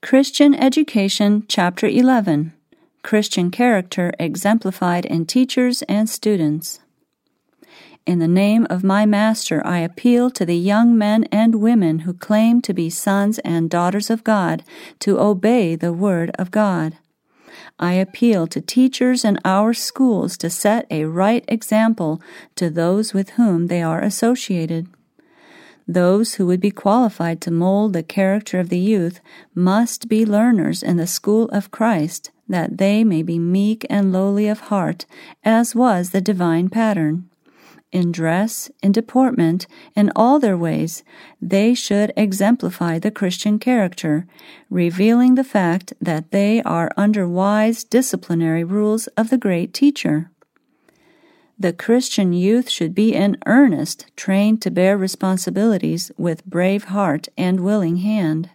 Christian Education, Chapter 11. Christian Character Exemplified in Teachers and Students. In the name of my Master, I appeal to the young men and women who claim to be sons and daughters of God to obey the Word of God. I appeal to teachers in our schools to set a right example to those with whom they are associated. Those who would be qualified to mold the character of the youth must be learners in the school of Christ, that they may be meek and lowly of heart, as was the divine pattern. In dress, in deportment, in all their ways, they should exemplify the Christian character, revealing the fact that they are under wise disciplinary rules of the great teacher. The Christian youth should be in earnest, trained to bear responsibilities with brave heart and willing hand.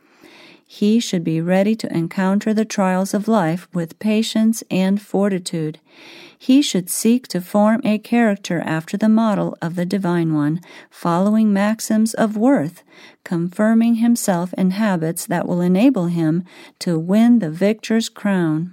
He should be ready to encounter the trials of life with patience and fortitude. He should seek to form a character after the model of the Divine One, following maxims of worth, confirming himself in habits that will enable him to win the victor's crown.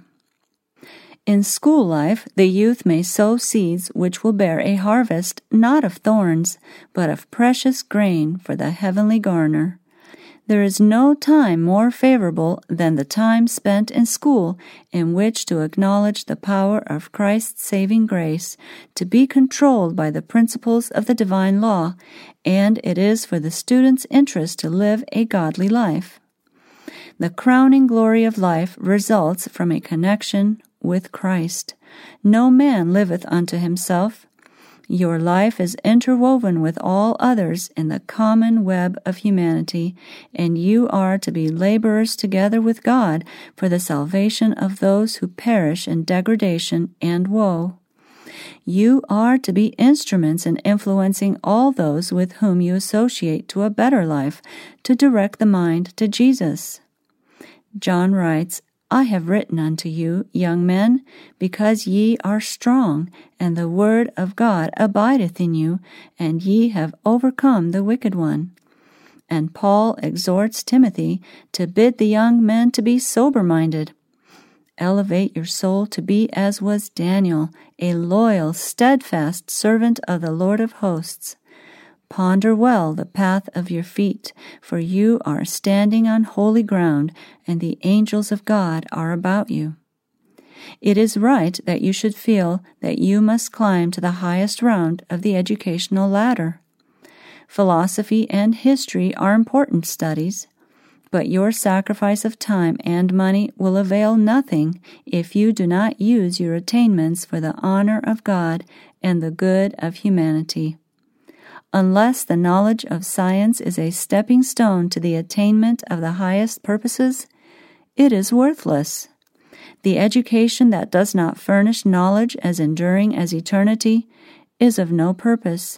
In school life, the youth may sow seeds which will bear a harvest not of thorns, but of precious grain for the heavenly garner. There is no time more favorable than the time spent in school in which to acknowledge the power of Christ's saving grace, to be controlled by the principles of the divine law, and it is for the student's interest to live a godly life. The crowning glory of life results from a connection with Christ. No man liveth unto himself. Your life is interwoven with all others in the common web of humanity, and you are to be laborers together with God for the salvation of those who perish in degradation and woe. You are to be instruments in influencing all those with whom you associate to a better life, to direct the mind to Jesus. John writes, I have written unto you, young men, because ye are strong, and the word of God abideth in you, and ye have overcome the wicked one. And Paul exhorts Timothy to bid the young men to be sober-minded. Elevate your soul to be as was Daniel, a loyal, steadfast servant of the Lord of hosts. Ponder well the path of your feet, for you are standing on holy ground, and the angels of God are about you. It is right that you should feel that you must climb to the highest round of the educational ladder. Philosophy and history are important studies, but your sacrifice of time and money will avail nothing if you do not use your attainments for the honor of God and the good of humanity. Unless the knowledge of science is a stepping stone to the attainment of the highest purposes, it is worthless. The education that does not furnish knowledge as enduring as eternity is of no purpose.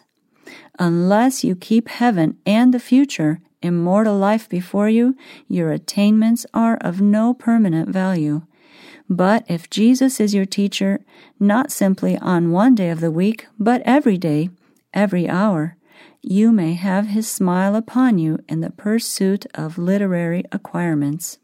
Unless you keep heaven and the future, immortal life before you, your attainments are of no permanent value. But if Jesus is your teacher, not simply on one day of the week, but every day, every hour, you may have his smile upon you in the pursuit of literary acquirements.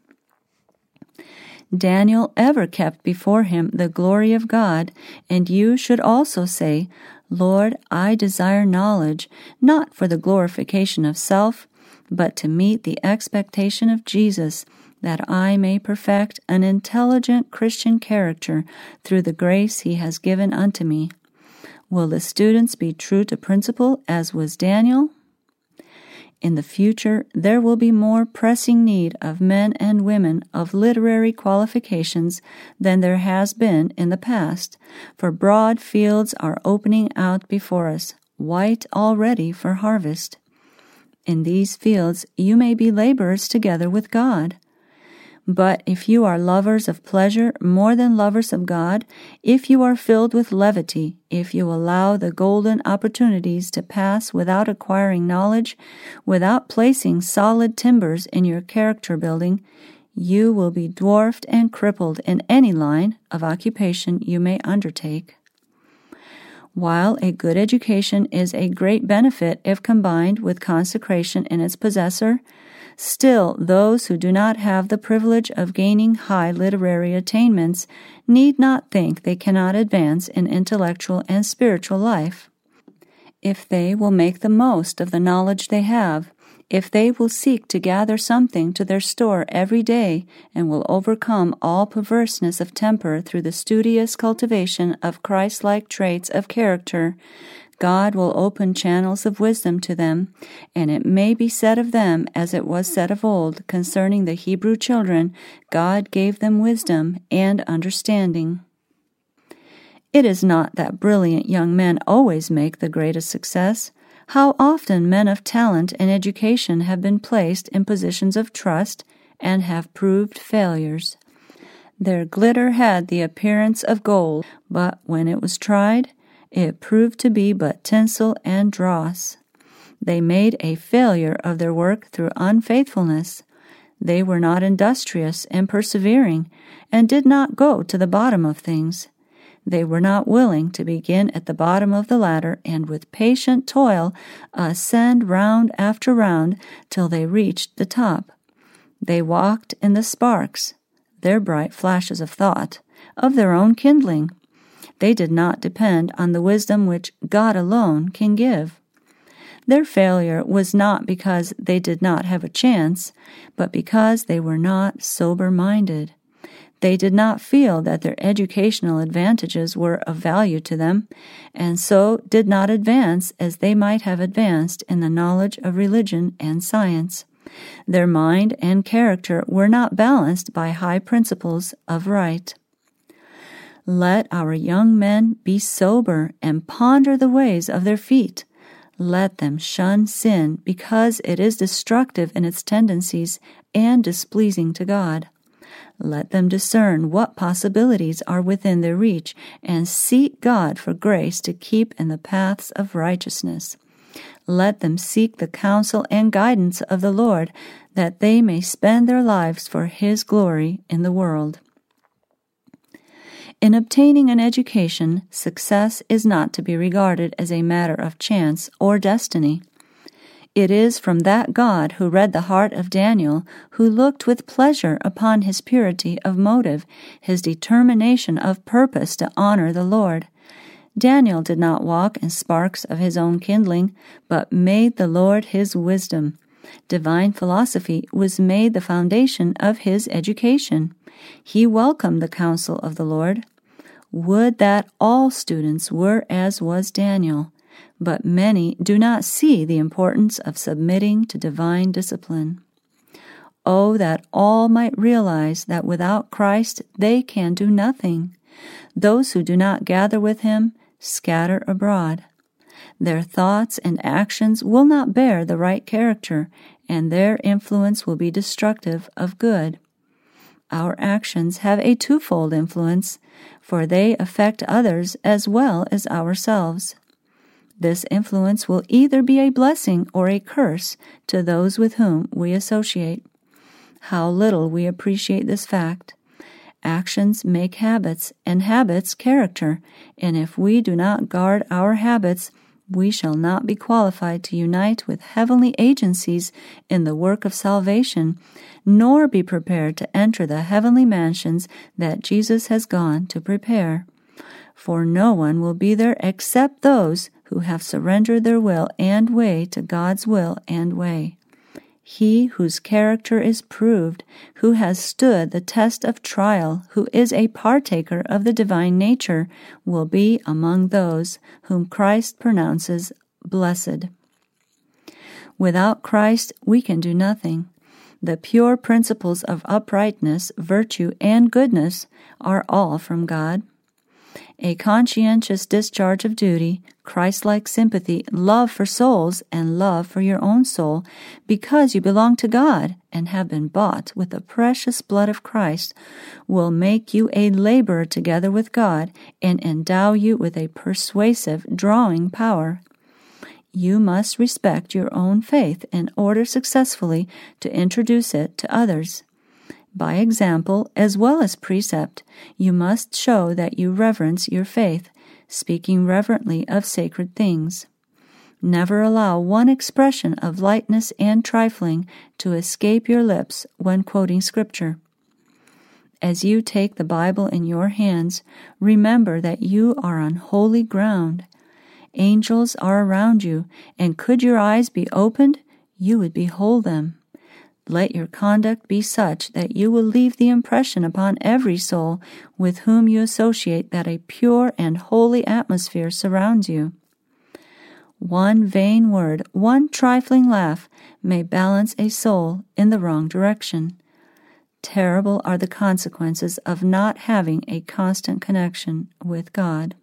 Daniel ever kept before him the glory of God, and you should also say, Lord, I desire knowledge, not for the glorification of self, but to meet the expectation of Jesus, that I may perfect an intelligent Christian character through the grace he has given unto me. Will the students be true to principle as was Daniel? In the future, there will be more pressing need of men and women of literary qualifications than there has been in the past, for broad fields are opening out before us, white already for harvest. In these fields you may be laborers together with God. But if you are lovers of pleasure more than lovers of God, if you are filled with levity, if you allow the golden opportunities to pass without acquiring knowledge, without placing solid timbers in your character building, you will be dwarfed and crippled in any line of occupation you may undertake. While a good education is a great benefit if combined with consecration in its possessor, Still, those who do not have the privilege of gaining high literary attainments need not think they cannot advance in intellectual and spiritual life. If they will make the most of the knowledge they have, if they will seek to gather something to their store every day and will overcome all perverseness of temper through the studious cultivation of Christ-like traits of character, God will open channels of wisdom to them, and it may be said of them as it was said of old concerning the Hebrew children, God gave them wisdom and understanding. It is not that brilliant young men always make the greatest success. How often men of talent and education have been placed in positions of trust and have proved failures. Their glitter had the appearance of gold, but when it was tried, it proved to be but tinsel and dross. They made a failure of their work through unfaithfulness. They were not industrious and persevering, and did not go to the bottom of things. They were not willing to begin at the bottom of the ladder and with patient toil ascend round after round till they reached the top. They walked in the sparks, their bright flashes of thought, of their own kindling. They did not depend on the wisdom which God alone can give. Their failure was not because they did not have a chance, but because they were not sober-minded. They did not feel that their educational advantages were of value to them, and so did not advance as they might have advanced in the knowledge of religion and science. Their mind and character were not balanced by high principles of right. Let our young men be sober and ponder the ways of their feet. Let them shun sin because it is destructive in its tendencies and displeasing to God. Let them discern what possibilities are within their reach and seek God for grace to keep in the paths of righteousness. Let them seek the counsel and guidance of the Lord, that they may spend their lives for His glory in the world. In obtaining an education, success is not to be regarded as a matter of chance or destiny. It is from that God who read the heart of Daniel, who looked with pleasure upon his purity of motive, his determination of purpose to honor the Lord. Daniel did not walk in sparks of his own kindling, but made the Lord his wisdom. Divine philosophy was made the foundation of his education. He welcomed the counsel of the Lord. Would that all students were as was Daniel, but many do not see the importance of submitting to divine discipline. Oh, that all might realize that without Christ they can do nothing. Those who do not gather with Him scatter abroad. Their thoughts and actions will not bear the right character, and their influence will be destructive of good. Our actions have a twofold influence, for they affect others as well as ourselves. This influence will either be a blessing or a curse to those with whom we associate. How little we appreciate this fact. Actions make habits, and habits character, and if we do not guard our habits, we shall not be qualified to unite with heavenly agencies in the work of salvation, nor be prepared to enter the heavenly mansions that Jesus has gone to prepare. For no one will be there except those who have surrendered their will and way to God's will and way. He whose character is proved, who has stood the test of trial, who is a partaker of the divine nature, will be among those whom Christ pronounces blessed. Without Christ, we can do nothing. The pure principles of uprightness, virtue, and goodness are all from God. A conscientious discharge of duty, Christ-like sympathy, love for souls, and love for your own soul, because you belong to God and have been bought with the precious blood of Christ, will make you a laborer together with God and endow you with a persuasive, drawing power. You must respect your own faith in order successfully to introduce it to others. By example, as well as precept, you must show that you reverence your faith, speaking reverently of sacred things. Never allow one expression of lightness and trifling to escape your lips when quoting Scripture. As you take the Bible in your hands, remember that you are on holy ground. Angels are around you, and could your eyes be opened, you would behold them. Let your conduct be such that you will leave the impression upon every soul with whom you associate that a pure and holy atmosphere surrounds you. One vain word, one trifling laugh may balance a soul in the wrong direction. Terrible are the consequences of not having a constant connection with God.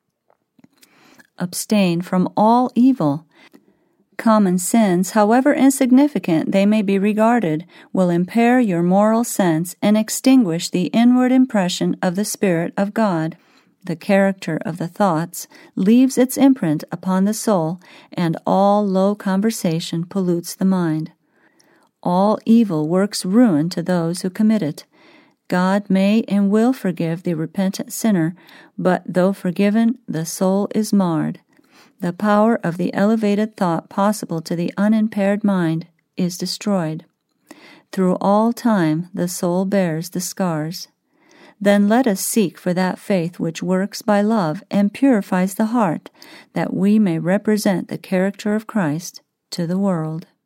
Abstain from all evil. Common sins, however insignificant they may be regarded, will impair your moral sense and extinguish the inward impression of the Spirit of God. The character of the thoughts leaves its imprint upon the soul, and all low conversation pollutes the mind. All evil works ruin to those who commit it. God may and will forgive the repentant sinner, but though forgiven, the soul is marred. The power of the elevated thought possible to the unimpaired mind is destroyed. Through all time the soul bears the scars. Then let us seek for that faith which works by love and purifies the heart, that we may represent the character of Christ to the world.